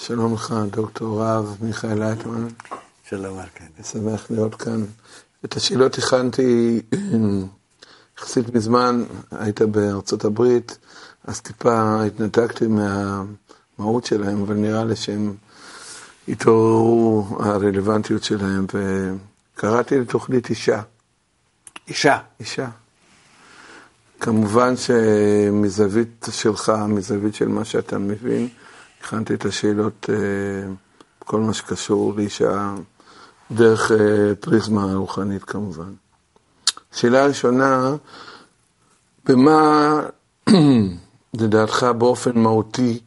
שלום לך, דוקטור רב מיכאל לייטמן. שלום ארכן. שמח להיות כאן. את השאלות הכנתי יחסית מזמן, היית בארצות הברית, אז טיפה התנתקתי מהמהות שלהם, אבל נראה לי שהם התעוררו הרלוונטיות שלהם, וקראתי לתוכנית אישה. אישה. אישה. כמובן שמזווית שלך, מזווית של מה שאתה מבין, הכנתי את השאלות, כל מה שקשור לאישה, דרך פריזמה רוחנית כמובן. שאלה ראשונה, במה לדעתך באופן מהותי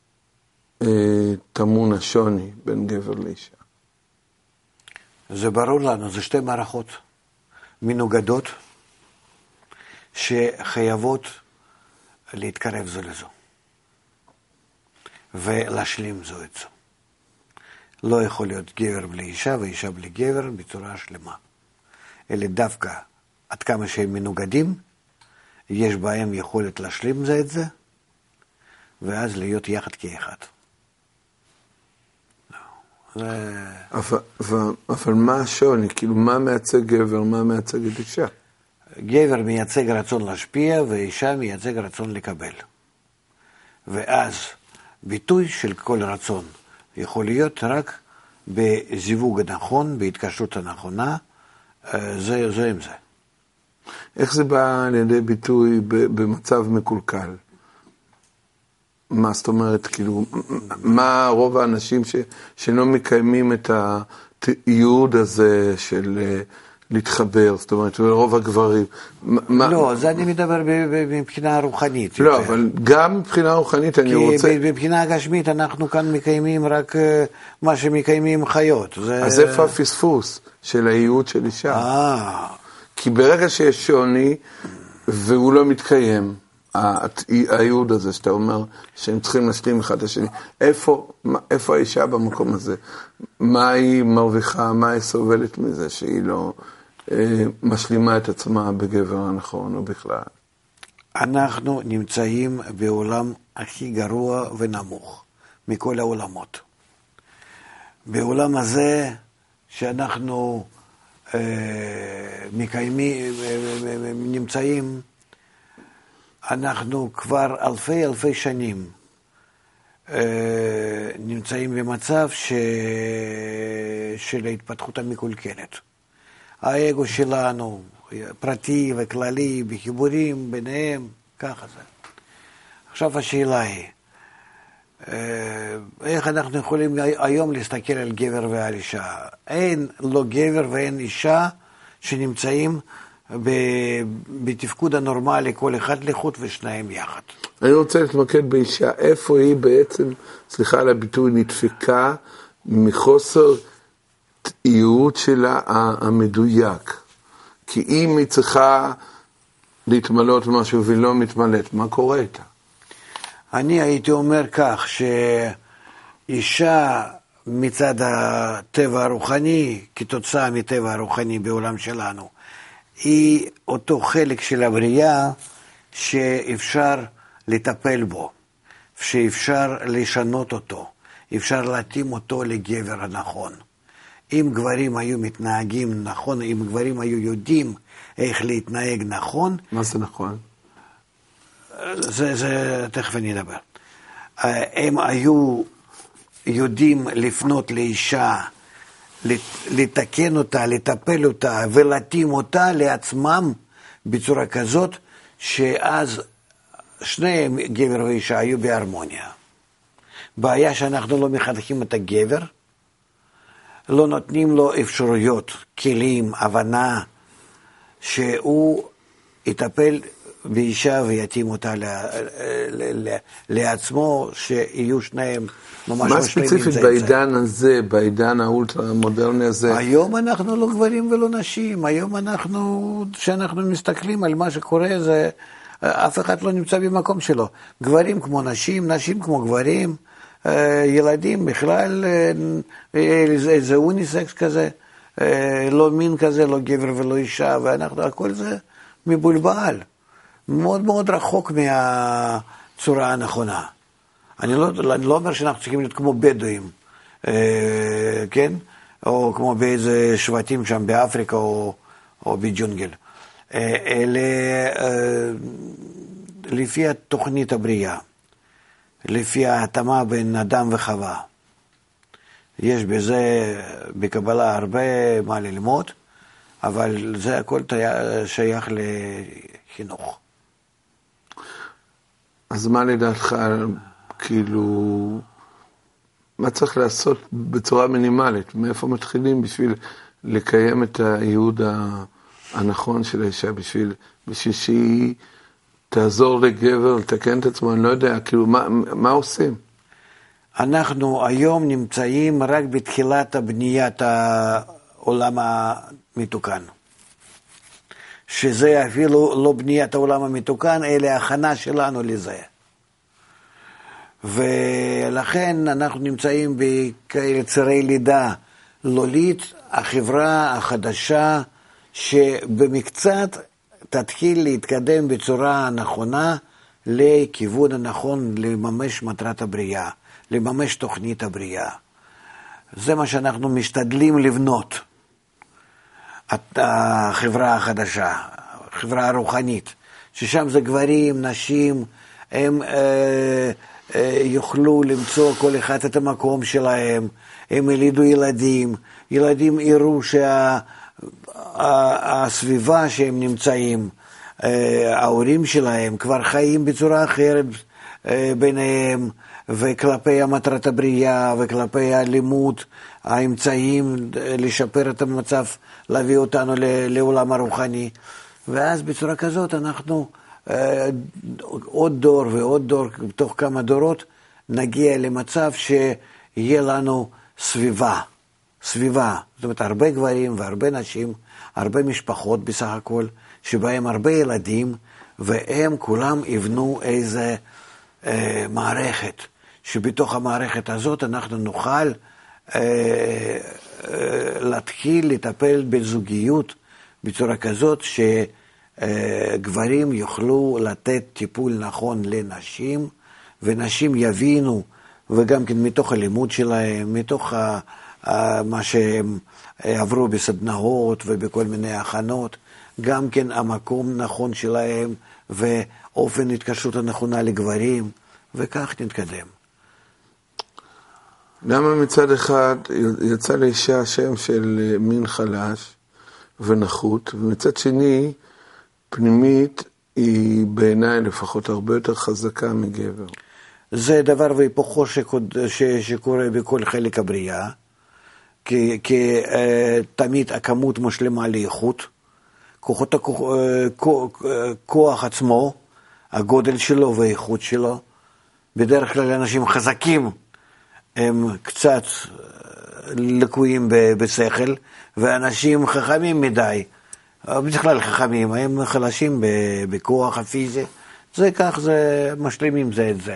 טמון השוני בין גבר לאישה? זה ברור לנו, זה שתי מערכות מנוגדות שחייבות להתקרב זו לזו ולהשלים זו את זו. לא יכול להיות גבר בלי אישה ואישה בלי גבר בצורה שלמה. אלה דווקא עד כמה שהם מנוגדים, יש בהם יכולת להשלים זה את זה, ואז להיות יחד כאחד. אבל מה השוני? כאילו, מה מייצג גבר, מה מייצג את אישה? גבר מייצג רצון להשפיע, ואישה מייצג רצון לקבל. ואז ביטוי של כל רצון יכול להיות רק בזיווג הנכון, בהתקשרות הנכונה, זה עם זה. איך זה בא לידי ביטוי במצב מקולקל? מה זאת אומרת, כאילו, מה רוב האנשים שלא מקיימים את הייעוד הזה של להתחבר, זאת אומרת, רוב הגברים. לא, זה אני מדבר מבחינה רוחנית. לא, אבל גם מבחינה רוחנית אני רוצה... כי מבחינה הגשמית אנחנו כאן מקיימים רק מה שמקיימים חיות. אז איפה הפספוס של הייעוד של אישה? כי ברגע שיש שוני והוא לא מתקיים, הייעוד הזה שאתה אומר שהם צריכים להשלים אחד את השני, איפה האישה במקום הזה? מה היא מרוויחה, מה היא סובלת מזה שהיא לא משלימה את עצמה בגבר הנכון או בכלל? אנחנו נמצאים בעולם הכי גרוע ונמוך מכל העולמות. בעולם הזה שאנחנו מקיימים, נמצאים, אנחנו כבר אלפי שנים נמצאים במצב של ההתפתחות המקולקלת. האגו שלנו, פרטי וכללי, בחיבורים ביניהם, ככה זה. עכשיו השאלה היא, איך אנחנו יכולים היום להסתכל על גבר ועל אישה? אין לא גבר ואין אישה שנמצאים בתפקוד הנורמלי, כל אחד לחוד ושניים יחד. אני רוצה להתמקד באישה, איפה היא בעצם, סליחה על הביטוי, נדפקה מחוסר ייעוד שלה המדויק. כי אם היא צריכה להתמלות משהו והיא לא מתמלאת, מה קורה איתה? אני הייתי אומר כך, שאישה מצד הטבע הרוחני, כתוצאה מטבע הרוחני בעולם שלנו, היא אותו חלק של הבריאה שאפשר לטפל בו, שאפשר לשנות אותו, אפשר להתאים אותו לגבר הנכון. אם גברים היו מתנהגים נכון, אם גברים היו יודעים איך להתנהג נכון... מה זה נכון? זה תכף אני אדבר. הם היו יודעים לפנות לאישה, לתקן אותה, לטפל אותה ולהתאים אותה לעצמם בצורה כזאת שאז שניהם, גבר ואישה, היו בהרמוניה. בעיה שאנחנו לא מחנכים את הגבר, לא נותנים לו אפשרויות, כלים, הבנה, שהוא יטפל באישה ויתאים אותה לעצמו, שיהיו שניהם ממש מה ספציפית בעידן הזה, בעידן האולטרה מודרני הזה? היום אנחנו לא גברים ולא נשים, היום כשאנחנו מסתכלים על מה שקורה, זה אף אחד לא נמצא במקום שלו. גברים כמו נשים, נשים כמו גברים, ילדים בכלל, זה אוניסקס כזה, לא מין כזה, לא גבר ולא אישה, ואנחנו, הכל זה מבולבל. מאוד מאוד רחוק מהצורה הנכונה. אני לא אומר שאנחנו צריכים להיות כמו בדואים, כן? או כמו באיזה שבטים שם באפריקה או בג'ונגל. אלה לפי התוכנית הבריאה, לפי ההתאמה בין אדם וחווה. יש בזה בקבלה הרבה מה ללמוד, אבל זה הכל שייך לחינוך. אז מה לדעתך, כאילו, מה צריך לעשות בצורה מינימלית? מאיפה מתחילים בשביל לקיים את הייעוד הנכון של האישה, בשביל שהיא תעזור לגבר, לתקן את עצמו, אני לא יודע, כאילו, מה עושים? אנחנו היום נמצאים רק בתחילת בניית העולם המתוקן. שזה אפילו לא בניית העולם המתוקן, אלא הכנה שלנו לזה. ולכן אנחנו נמצאים בכאלה צירי לידה לולית, החברה החדשה שבמקצת תתחיל להתקדם בצורה נכונה לכיוון הנכון לממש מטרת הבריאה, לממש תוכנית הבריאה. זה מה שאנחנו משתדלים לבנות. החברה החדשה, החברה הרוחנית, ששם זה גברים, נשים, הם יוכלו למצוא כל אחד את המקום שלהם, הם ילידו ילדים, ילדים יראו שהסביבה שהם נמצאים, ההורים שלהם כבר חיים בצורה אחרת ביניהם, וכלפי המטרת הבריאה, וכלפי הלימוד, האמצעים לשפר את המצב, להביא אותנו לעולם הרוחני. ואז בצורה כזאת אנחנו עוד דור ועוד דור, בתוך כמה דורות, נגיע למצב שיהיה לנו סביבה. זאת אומרת, הרבה גברים והרבה נשים, הרבה משפחות בסך הכל, שבהם הרבה ילדים, והם כולם יבנו איזה מערכת, שבתוך המערכת הזאת אנחנו נוכל להתחיל לטפל בזוגיות בצורה כזאת שגברים יוכלו לתת טיפול נכון לנשים, ונשים יבינו, וגם כן מתוך הלימוד שלהם, מתוך מה שהם עברו בסדנאות ובכל מיני הכנות, גם כן המקום נכון שלהם ואופן התקשרות הנכונה לגברים, וכך נתקדם. למה מצד אחד יצא לאישה שם של מין חלש ונחות, ומצד שני, פנימית היא בעיניי לפחות הרבה יותר חזקה מגבר? זה דבר והיפוכו שקורה בכל חלק הבריאה, כי תמיד הכמות משלמה לאיכות, כוח עצמו, הגודל שלו והאיכות שלו. בדרך כלל אנשים חזקים הם קצת לקויים בשכל, ואנשים חכמים מדי, בכלל חכמים, הם חלשים בכוח הפיזי, זה כך, זה משלימים זה את זה,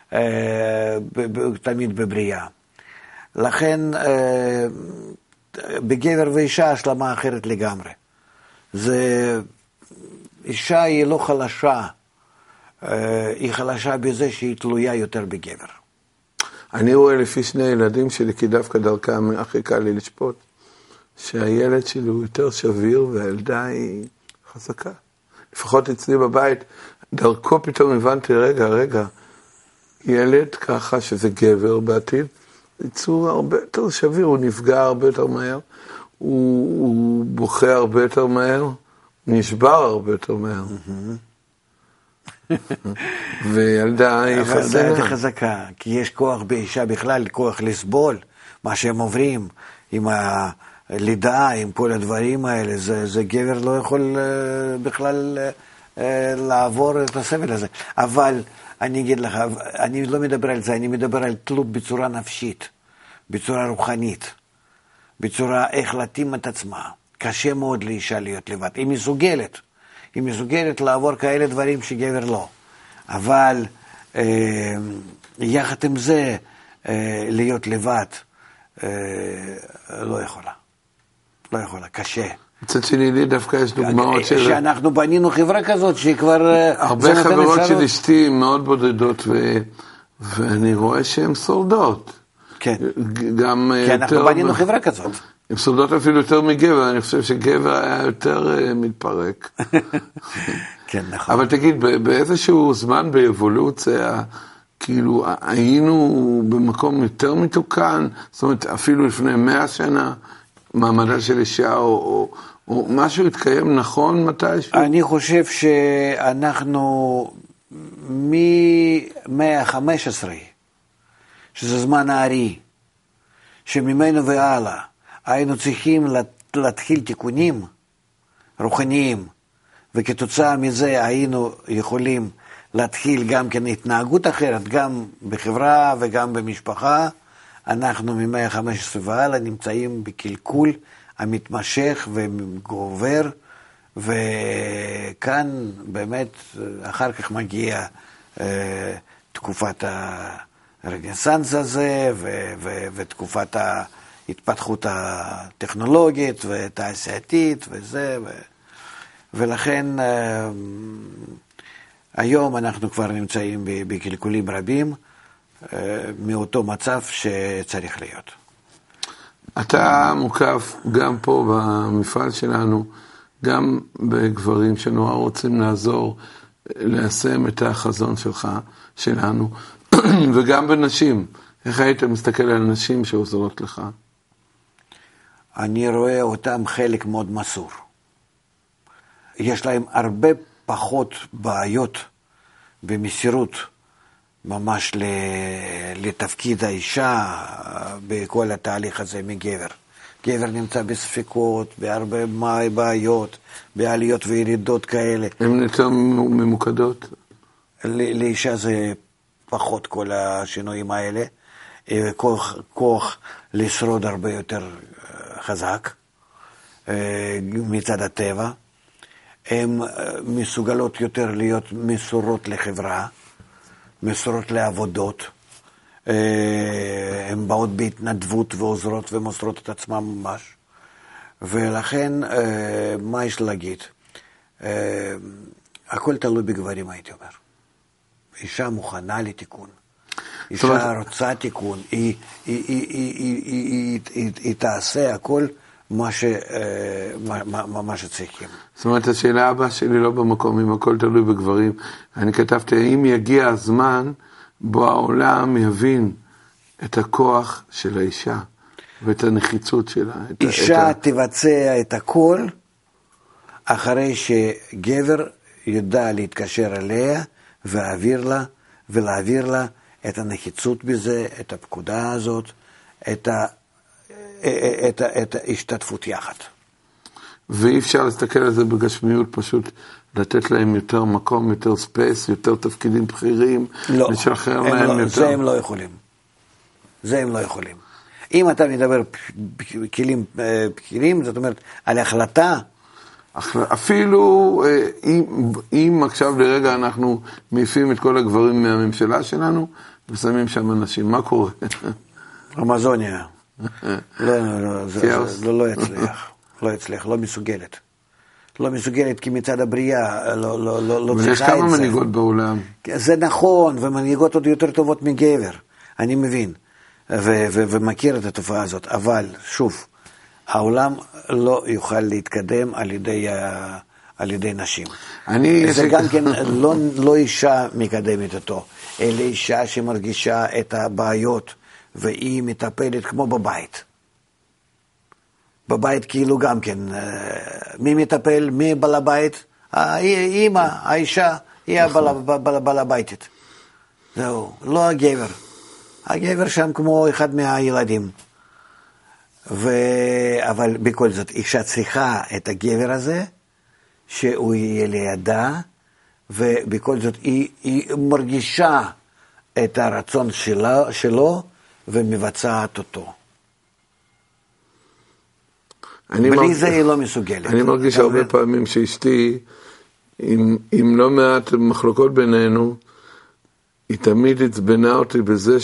תמיד בבריאה. לכן בגבר ואישה השלמה אחרת לגמרי. אישה היא לא חלשה, היא חלשה בזה שהיא תלויה יותר בגבר. אני רואה לפי שני ילדים שלי, כי דווקא דרכם הכי קל לי לשפוט, שהילד שלי הוא יותר שביר והילדה היא חזקה. לפחות אצלי בבית, דרכו פתאום הבנתי, רגע, ילד ככה שזה גבר בעתיד, יצור הרבה יותר שביר, הוא נפגע הרבה יותר מהר, הוא בוכה הרבה יותר מהר, נשבר הרבה יותר מהר. וילדה היא חזקה. אבל חזקה, כי יש כוח באישה בכלל, כוח לסבול, מה שהם עוברים, עם הלידה, עם כל הדברים האלה, זה גבר לא יכול בכלל לעבור את הסבל הזה. אבל אני אגיד לך, אני לא מדבר על זה, אני מדבר על תלות בצורה נפשית, בצורה רוחנית, בצורה איך להתאים את עצמה. קשה מאוד לאישה להיות לבד. היא מסוגלת לעבור כאלה דברים שגבר לא. אבל יחד עם זה, להיות לבד, לא יכולה, קשה. מצד שני, לי דווקא יש דוגמאות שאנחנו בנינו חברה כזאת שהיא כבר... הרבה חברות של אשתי מאוד בודדות, ואני רואה שהן שורדות. כן. גם כי אנחנו בנינו חברה כזאת. הן שורדות אפילו יותר מגבר, אני חושב שגבר היה יותר מתפרק. כן, נכון. אבל תגיד, באיזשהו זמן באבולוציה, כאילו היינו במקום יותר מתוקן, זאת אומרת אפילו לפני 100 שנה, מעמדה של אישה או משהו התקיים נכון מתישהו? אני חושב שאנחנו מ-115, שזה זמן הארי, שממנו והלאה היינו צריכים להתחיל תיקונים רוחניים, וכתוצאה מזה היינו יכולים להתחיל גם כן התנהגות אחרת, גם בחברה וגם במשפחה. אנחנו מ-115 והלאה נמצאים בקלקול המתמשך וגובר, וכאן באמת אחר כך מגיע תקופת הרנסנס הזה, ותקופת ההתפתחות הטכנולוגית והתעשייתית וזה, ולכן היום אנחנו כבר נמצאים בקלקולים רבים, מאותו מצב שצריך להיות. אתה מוקף גם פה במפעל שלנו, גם בגברים שנורא רוצים לעזור, ליישם את החזון שלנו, וגם בנשים. איך היית מסתכל על נשים שעוזרות לך? אני רואה אותם חלק מאוד מסור. יש להם הרבה פחות בעיות במסירות, ממש לתפקיד האישה בכל התהליך הזה מגבר. גבר נמצא בספקות, בהרבה בעיות, בעליות וירידות כאלה. הן יותר ממוקדות? לאישה זה פחות כל השינויים האלה. כוח לשרוד הרבה יותר חזק מצד הטבע. הן מסוגלות יותר להיות מסורות לחברה, מסורות לעבודות, הן באות בהתנדבות ועוזרות ומוסרות את עצמן ממש, ולכן מה יש להגיד? הכל תלוי בגברים, הייתי אומר. אישה מוכנה לתיקון, אישה רוצה תיקון, היא תעשה הכל מה שצריכים. זאת אומרת, השאלה הבאה שלי לא במקום, אם הכל תלוי בגברים. אני כתבתי, האם יגיע הזמן בו העולם יבין את הכוח של האישה ואת הנחיצות שלה? אישה תבצע את הכל אחרי שגבר ידע להתקשר אליה ולהעביר לה את הנחיצות בזה, את הפקודה הזאת, את ההשתתפות יחד. ואי אפשר להסתכל על זה בגשמיות, פשוט לתת להם יותר מקום, יותר ספייס, יותר תפקידים בכירים, לא, לשחרר להם יותר. זה הם לא יכולים. זה הם לא יכולים. אם אתה מדבר כלים בכירים, זאת אומרת, על החלטה, אפילו אם עכשיו לרגע אנחנו מעיפים את כל הגברים מהממשלה שלנו, ושמים שם אנשים, מה קורה? אמזוניה. לא יצליח. לא יצליח, לא מסוגלת. לא מסוגלת כי מצד הבריאה לא צריכה את זה. ויש כמה מנהיגות בעולם. זה נכון, ומנהיגות עוד יותר טובות מגבר. אני מבין, ומכיר את התופעה הזאת. אבל, שוב, העולם לא יוכל להתקדם על ידי נשים. זה גם כן לא אישה מקדמת אותו, אלא אישה שמרגישה את הבעיות, והיא מטפלת כמו בבית. בבית כאילו גם כן, מי מטפל, מי בעל הבית? האמא, האישה, היא הבעל הביתית. זהו, לא הגבר. הגבר שם כמו אחד מהילדים. אבל בכל זאת, אישה צריכה את הגבר הזה, שהוא יהיה לידה, ובכל זאת היא מרגישה את הרצון שלו, ומבצעת אותו. בלי זה היא לא מסוגלת. אני מרגיש הרבה פעמים שאשתי, עם לא מעט מחלוקות בינינו, היא תמיד הצבנה אותי בזה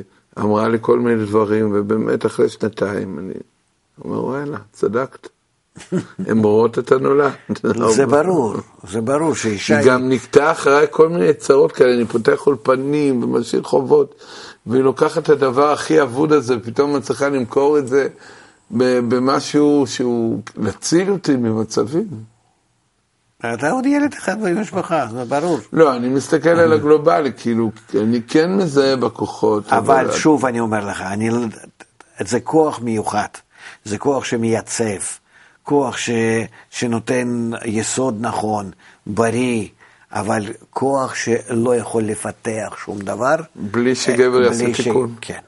שאמרה לי כל מיני דברים, ובאמת אחרי שנתיים אני אומר, וואלה, צדקת. הן רואות את הנולד. זה ברור שאישה... היא גם נקטעה אחרי כל מיני צרות כאלה, אני פותח אולפנים ומשאיר חובות, והיא לוקחת את הדבר הכי אבוד הזה, פתאום אני צריכה למכור את זה במשהו שהוא להציל אותי ממצבים. אתה עוד ילד אחד במשפחה, זה ברור. לא, אני מסתכל על הגלובלי, כאילו, אני כן מזהה בכוחות. אבל שוב אני אומר לך, זה כוח מיוחד, זה כוח שמייצב, כוח שנותן יסוד נכון, בריא, אבל כוח שלא יכול לפתח שום דבר. בלי שגבר יעשה תיקון. כן.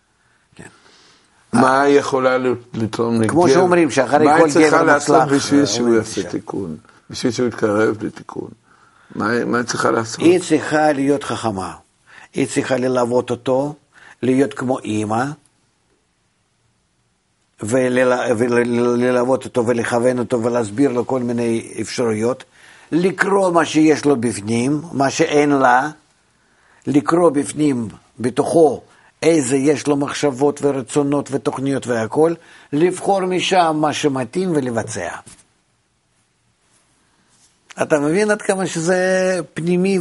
מה היא יכולה לתרום לגבר? כמו שאומרים, שאחרי כל גבר מצלח... מה היא צריכה לעשות בשביל שהוא יעשה תיקון? בשביל שהוא יתקרב לתיקון? מה היא צריכה לעשות? היא צריכה להיות חכמה. היא צריכה ללוות אותו, להיות כמו אימא, וללוות אותו ולכוון אותו ולהסביר לו כל מיני אפשרויות, לקרוא מה שיש לו בפנים, מה שאין לה, לקרוא בפנים, בתוכו, איזה יש לו מחשבות ורצונות ותוכניות והכל, לבחור משם מה שמתאים ולבצע. אתה מבין עד כמה שזה פנימי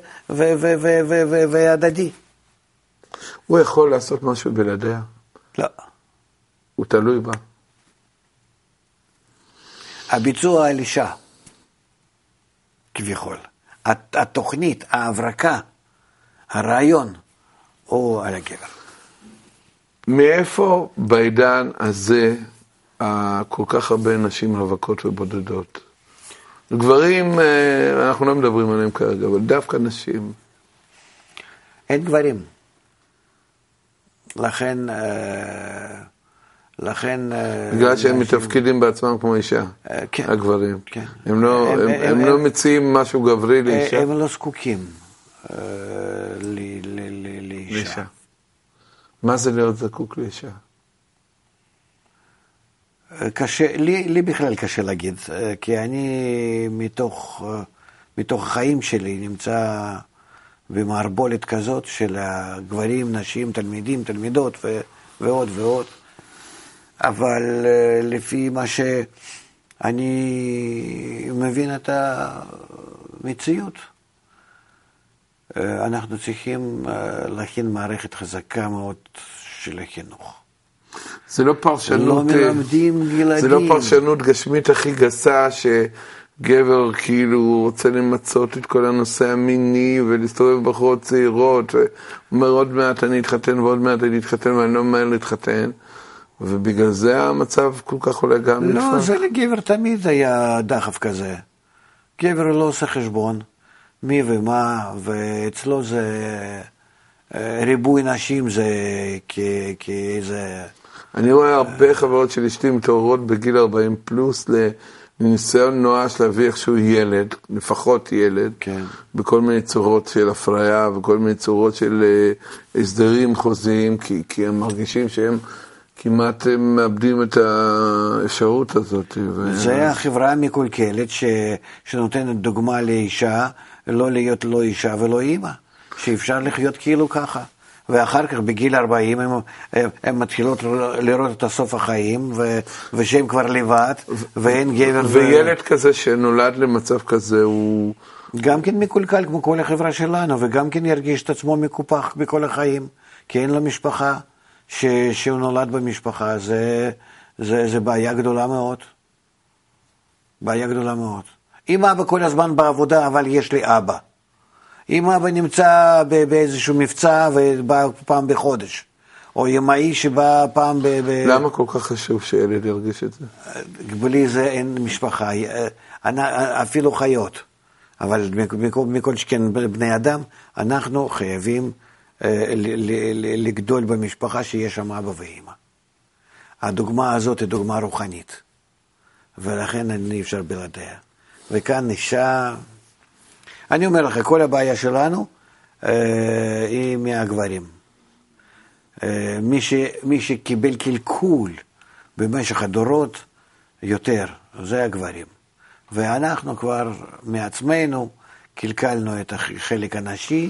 והדדי? הוא יכול לעשות משהו בלעדיה? לא. הוא תלוי בה. הביצוע על אישה, כביכול. התוכנית, ההברקה, הרעיון, או על הגבר. מאיפה בעידן הזה כל כך הרבה נשים רווקות ובודדות? גברים, אנחנו לא מדברים עליהם כרגע, אבל דווקא נשים. אין גברים. לכן... בגלל שהם מתפקידים בעצמם כמו אישה, כן, הגברים. כן. הם לא מציעים משהו גברי לאישה. הם לא זקוקים לאישה. מה זה להיות זקוק לאישה? קשה, לי בכלל קשה להגיד, כי אני מתוך החיים שלי נמצא במערבולת כזאת של גברים, נשים, תלמידים, תלמידות ועוד ועוד. אבל לפי מה שאני מבין את המציאות, אנחנו צריכים להכין מערכת חזקה מאוד של החינוך. זה לא פרשנות, לא מלמדים ילדים. זה לא פרשנות גשמית הכי גסה שגבר כאילו רוצה למצות את כל הנושא המיני ולהסתובב בחורות צעירות ואומר עוד מעט אני אתחתן ועוד מעט אני אתחתן ואני לא מהר להתחתן. ובגלל זה המצב כל כך עולה גם לא, לפעמים. זה לגבר תמיד היה דחף כזה. גבר לא עושה חשבון, מי ומה, ואצלו זה ריבוי נשים זה כאיזה... אני רואה הרבה חברות של אשתי מתעוררות בגיל 40 פלוס לניסיון נואש להביא איכשהו ילד, לפחות ילד, כן. בכל מיני צורות של הפריה וכל מיני צורות של הסדרים חוזיים, כי הם מרגישים שהם... כמעט הם מאבדים את האפשרות הזאת. זה החברה המקולקלת שנותנת דוגמה לאישה, לא להיות לא אישה ולא אימא, שאפשר לחיות כאילו ככה. ואחר כך בגיל 40 הם מתחילות לראות את הסוף החיים, ושהם כבר לבד, ואין גבר... וילד כזה שנולד למצב כזה הוא... גם כן מקולקל כמו כל החברה שלנו, וגם כן ירגיש את עצמו מקופח בכל החיים, כי אין לו משפחה. שהוא נולד במשפחה, זה בעיה גדולה מאוד. בעיה גדולה מאוד. אם אבא כל הזמן בעבודה, אבל יש לי אבא. אם אבא נמצא באיזשהו מבצע ובא פעם בחודש, או ימאי שבא פעם למה כל כך חשוב שילד ירגיש את זה? בלי זה אין משפחה, אפילו חיות. אבל מכל שכן בני אדם, אנחנו חייבים לגדול במשפחה שיש שם אבא ואמא. הדוגמה הזאת היא דוגמה רוחנית, ולכן אני אפשר בלעדיה. וכאן אישה, אני אומר לך, כל הבעיה שלנו היא מהגברים. מי שקיבל קלקול במשך הדורות יותר, זה הגברים. ואנחנו כבר מעצמנו קלקלנו את החלק הנשי,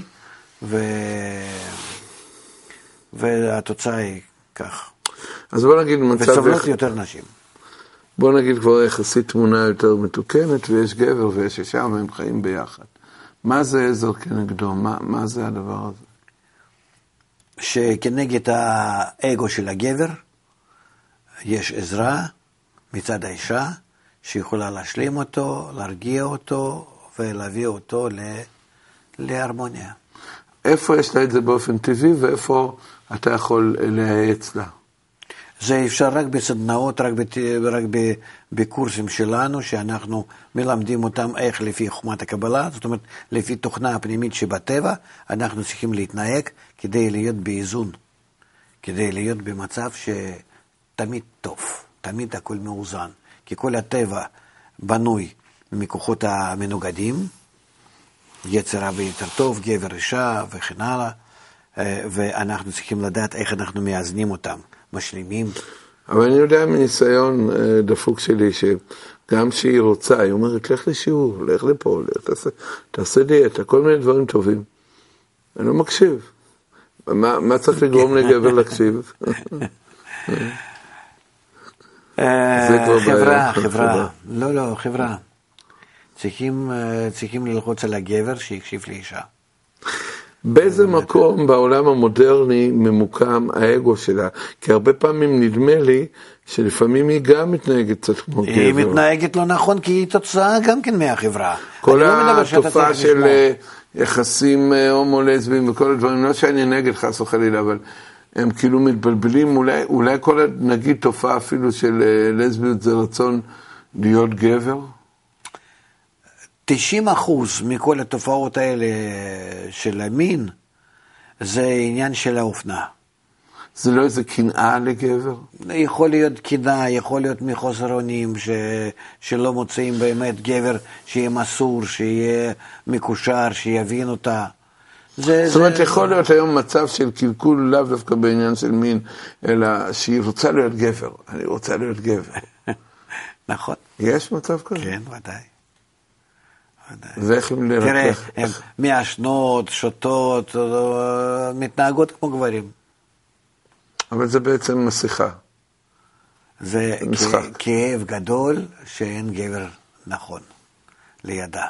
והתוצאה היא כך. אז בוא נגיד מצב... וסובלות יותר נשים. בוא נגיד כבר יחסית תמונה יותר מתוקנת, ויש גבר ויש אישה, והם חיים ביחד. מה זה עזר כנגדו? מה זה הדבר הזה? שכנגד האגו של הגבר, יש עזרה מצד האישה, שיכולה להשלים אותו, להרגיע אותו, ולהביא אותו להרמוניה. איפה יש לה את זה באופן טבעי, ואיפה אתה יכול להאץ לה? זה אפשר רק בסדנאות, רק בקורסים שלנו, שאנחנו מלמדים אותם איך לפי חוכמת הקבלה, זאת אומרת, לפי תוכנה הפנימית שבטבע, אנחנו צריכים להתנהג כדי להיות באיזון, כדי להיות במצב שתמיד טוב, תמיד הכל מאוזן, כי כל הטבע בנוי מכוחות המנוגדים, יצר הרבה יותר טוב, גבר אישה וכן הלאה, ואנחנו צריכים לדעת איך אנחנו מאזנים אותם, משלימים. אבל אני יודע מניסיון דפוק שלי, שגם שהיא רוצה, היא אומרת, לך לשיעור, לך לפה, תעשה דיאטה, כל מיני דברים טובים. אני לא מקשיב. מה צריך לגרום לגבר להקשיב? חברה. לא, חברה. צריכים ללחוץ על הגבר שיקשיב לאישה. באיזה מקום בעולם המודרני ממוקם האגו שלה? כי הרבה פעמים נדמה לי שלפעמים היא גם מתנהגת קצת כמו גבר. היא מתנהגת לא נכון, כי היא תוצאה גם כן מהחברה. כל התופעה של יחסים הומו-לסביים וכל הדברים, לא שאני נגד חס וחלילה, אבל הם כאילו מתבלבלים, אולי כל נגיד תופעה אפילו של לסביות זה רצון להיות גבר? 90% מכל התופעות האלה של המין, זה עניין של האופנה. זה לא איזה קנאה לגבר? יכול להיות קנאה, יכול להיות מחוסר אונים, שלא מוצאים באמת גבר שיהיה מסור, שיהיה מקושר, שיבין אותה. זאת אומרת, יכול להיות היום מצב של קלקול לאו דווקא בעניין של מין, אלא שהיא רוצה להיות גבר. אני רוצה להיות גבר. נכון. יש מצב כזה? כן, ודאי. ואיך הם לרתך? תראה, הן מעשנות, שותות, מתנהגות כמו גברים. אבל זה בעצם מסיכה. זה כאב גדול שאין גבר נכון לידה.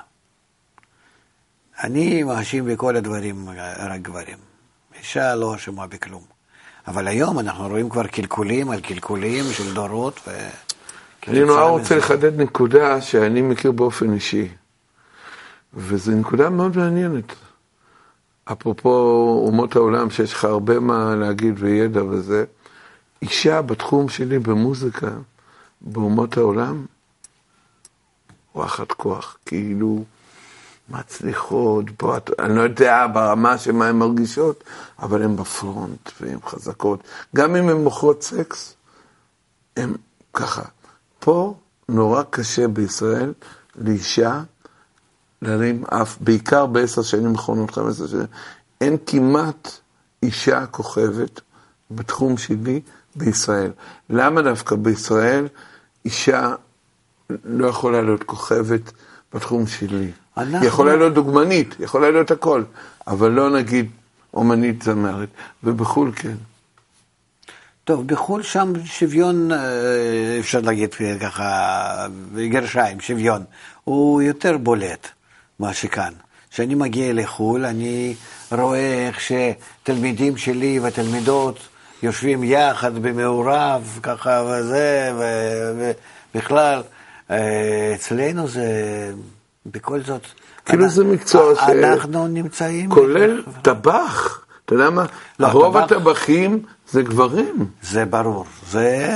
אני מאשים בכל הדברים רק גברים. אישה לא אשמה בכלום. אבל היום אנחנו רואים כבר קלקולים על קלקולים של דורות. אני נורא רוצה לחדד נקודה שאני מכיר באופן אישי. וזו נקודה מאוד מעניינת. אפרופו אומות העולם, שיש לך הרבה מה להגיד וידע וזה, אישה בתחום שלי במוזיקה, באומות העולם, וואחד כוח, כאילו מצליחות, אני לא יודע ברמה שמה הן מרגישות, אבל הן בפרונט והן חזקות. גם אם הן מוכרות סקס, הן ככה. פה נורא קשה בישראל לאישה, להרים אף, בעיקר ב10 שנים האחרונות, 15 שנים, אין כמעט אישה כוכבת בתחום שלי בישראל. למה דווקא בישראל אישה לא יכולה להיות כוכבת בתחום שלי? היא יכולה להיות דוגמנית, היא יכולה להיות הכל, אבל לא נגיד אומנית זמרת, ובחול כן. טוב, בחול שם שוויון, אפשר להגיד ככה, בגרשיים, שוויון, הוא יותר בולט. מה שכאן. כשאני מגיע לחול, אני רואה איך שתלמידים שלי ותלמידות יושבים יחד במעורב, ככה וזה, ובכלל, אצלנו זה, בכל זאת, כאילו זה מקצוע אנחנו נמצאים... כולל טבח, אתה יודע מה? רוב הטבחים זה גברים. זה ברור. זה...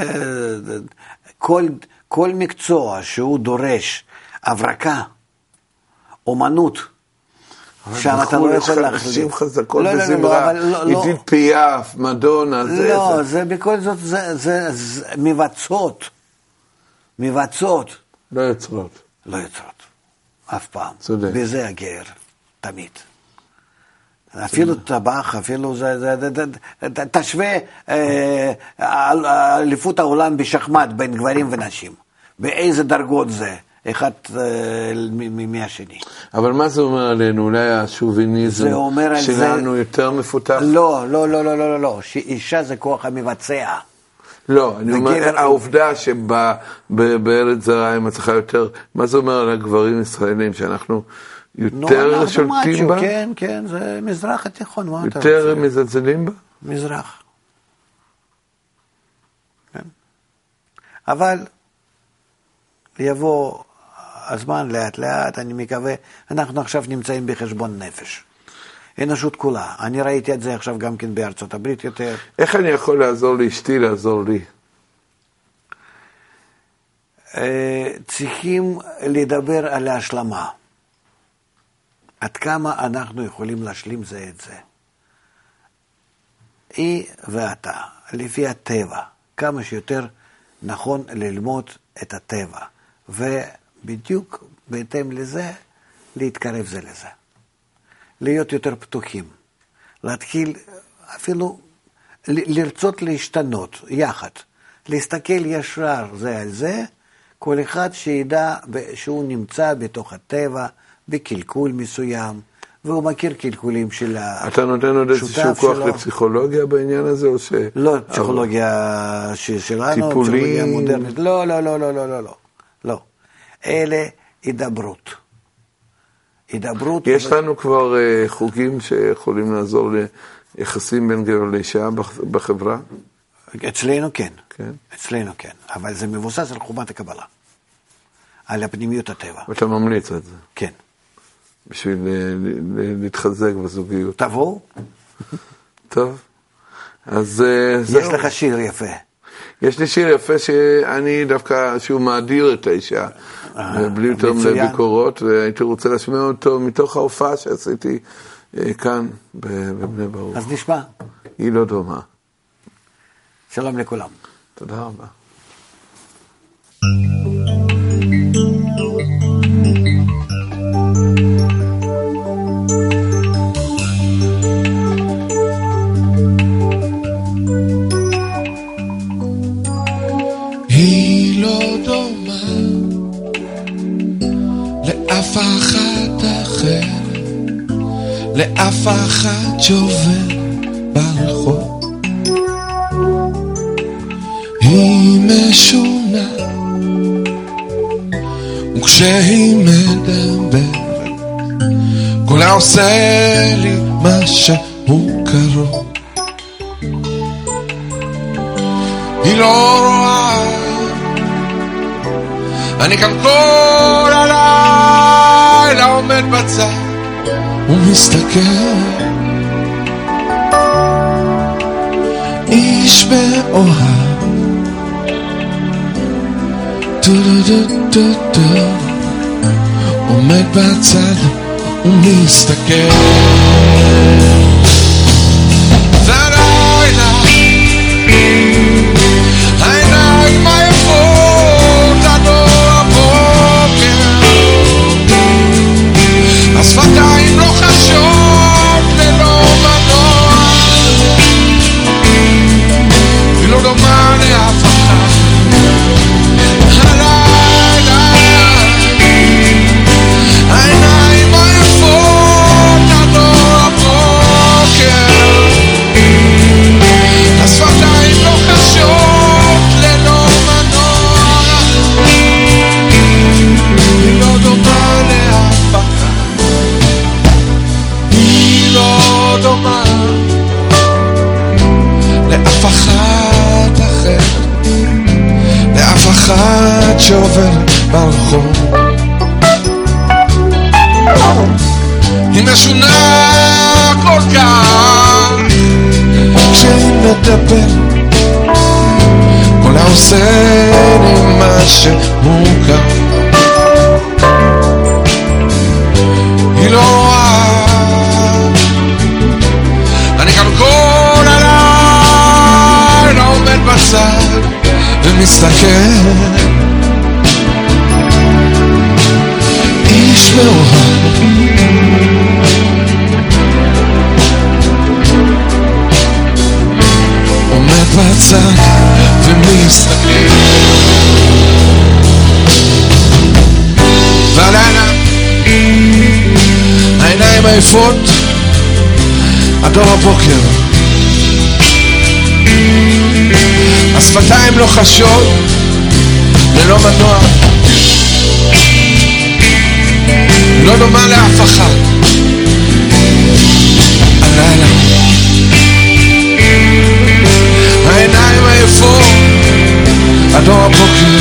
כל מקצוע שהוא דורש הברקה, אומנות, שם אתה לא יכול להחליט. נשים חזקות בזמרה, עידית פיאף, מדונה, זה... לא, זה בכל זאת, זה מבצעות. לא יוצרות. לא יוצרות, אף פעם. צודק. וזה הגר, תמיד. אפילו טבח, אפילו תשווה אליפות העולם בשחמט בין גברים ונשים. באיזה דרגות זה? אחד מהשני. אבל מה זה אומר עלינו? אולי השוביניזם שלנו יותר מפותח? לא. שאישה זה כוח המבצע. לא, אני אומר, העובדה שבארץ זרה היא מצליחה יותר, מה זה אומר על הגברים ישראלים, שאנחנו יותר שולטים בה? כן, כן, זה מזרח התיכון, מה אתה רוצה? יותר מזלזלים בה? מזרח. כן. אבל יבוא הזמן לאט לאט, אני מקווה, אנחנו עכשיו נמצאים בחשבון נפש. אנושות כולה. אני ראיתי את זה עכשיו גם כן בארצות הברית יותר. איך אני יכול לעזור לאשתי לעזור לי? צריכים לדבר על ההשלמה. עד כמה אנחנו יכולים להשלים זה את זה. היא ואתה, לפי הטבע, כמה שיותר נכון ללמוד את הטבע, ובדיוק בהתאם לזה, להתקרב זה לזה. להיות יותר פתוחים, להתחיל אפילו לרצות להשתנות יחד, להסתכל ישר זה על זה, כל אחד שידע שהוא נמצא בתוך הטבע, בקלקול מסוים, והוא מכיר קלקולים של השותף שלו. אתה נותן עוד איזשהו כוח לפסיכולוגיה בעניין הזה, או ש... לא, פסיכולוגיה שלנו, פסיכולוגיה מודרנית, לא. אלה הידברות. יש לנו כבר חוגים שיכולים לעזור ליחסים בין גבר לאישה בחברה? אצלנו כן. אצלנו כן. אבל זה מבוסס על חומת הקבלה. על הפנימיות הטבע. ואתה ממליץ את זה? כן. בשביל להתחזק בזוגיות. תבואו. טוב. אז יש לך שיר יפה. יש לי שיר יפה שאני דווקא, שהוא מאדיר את האישה, בלי יותר לביקורות, והייתי רוצה להשמיע אותו מתוך ההופעה שעשיתי כאן בבני ברוך. אז נשמע. היא לא דומה. שלום לכולם. תודה רבה. היא לא דומה לאף אחת אחרת, לאף אחת שעובר ברחוב. היא משונה, וכשהיא מדברת כולה עושה לי משהו קרוב. היא לא רואה, אני כאן כל הלילה עומד בצד ומסתכל. איש מאוהב, עומד בצד ומסתכל. העיניים היפות עד אור הבוקר, השפתיים לוחשות ללא מנוע, היא לא דומה לאף אחד. הלילה העיניים היפות עד אור הבוקר, השפתיים לוחשות ללא מנוע, היא לא דומה לאף אחד. היא לא דומה לאף אחת אחרת, לאף אחת שעוברת ברחוב. היא משונה כל כך, כשהיא מדברת כולה עושה לי משהו קר. היא לא רואה, אני כאן כל הלילה עומד בצד ומסתכל. איש מאוהב, עומד בצד ומסתכל. והלילה העיניים עייפות עד אור הבוקר, השפתיים שפתיים לוחשות ללא מנוע, לא דומה לאף אחד. הלילה העיניים עייפות עד אור הבוקר,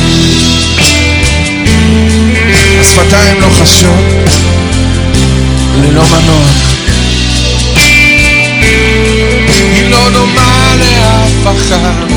השפתיים לוחשות ללא מנוע, היא לא דומה לאף אחד.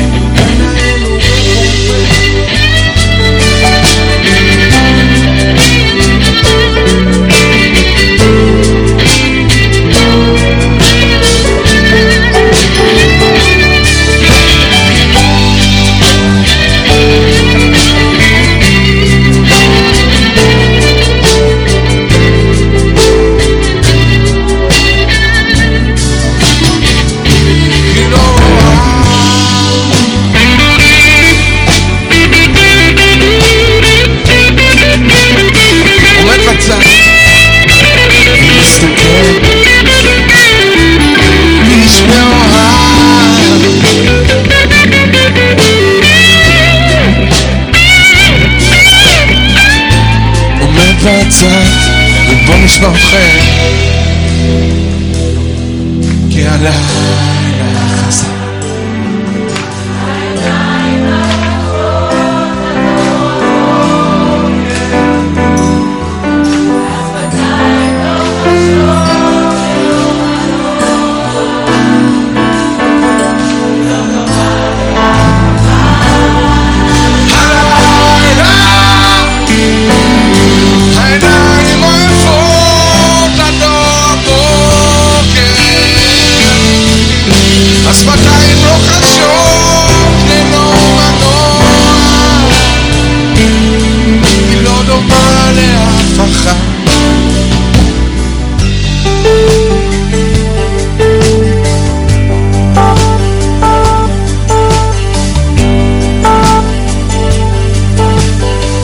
ובוא נשמע אתכם, כי הלילה חזר. השפתיים לוחשות ללא מנוע, היא לא דומה לאף אחד.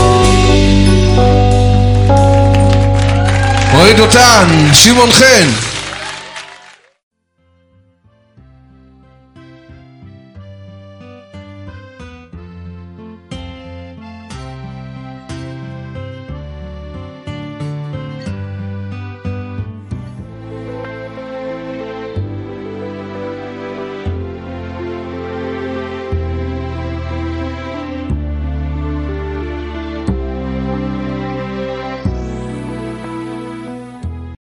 הוריד אותן, שמעון חן.